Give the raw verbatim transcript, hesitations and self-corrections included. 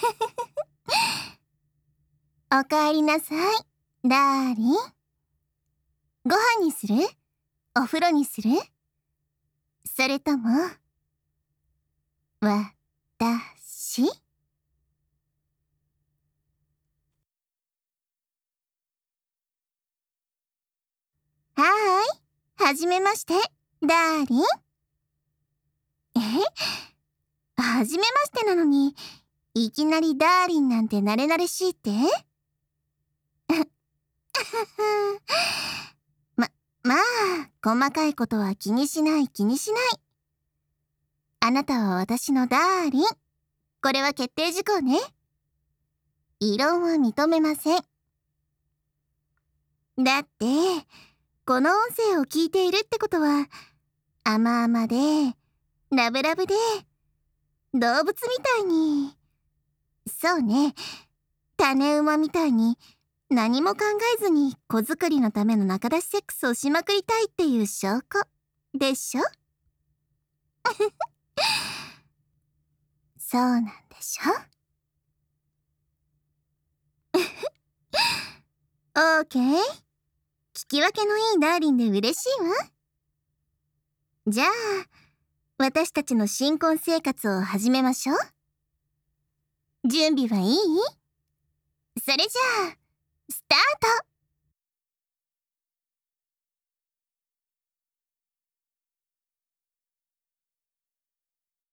おかえりなさい、ダーリン。ご飯にする？お風呂にする？それとも、わたし？はーい、はじめまして、ダーリン。え？はじめましてなのに、いきなりダーリンなんて慣れ慣れしいって？ま、まあ、細かいことは気にしない気にしない。あなたは私のダーリン。これは決定事項ね。異論は認めません。だって、この音声を聞いているってことは、甘々で、ラブラブで、動物みたいに、そうね、種馬みたいに、何も考えずに子作りのための仲出しセックスをしまくりたいっていう証拠でしょ？そうなんでしょ？オーケー。聞き分けのいいダーリンで嬉しいわ。じゃあ、私たちの新婚生活を始めましょう。準備はいい？それじゃあ、スタート！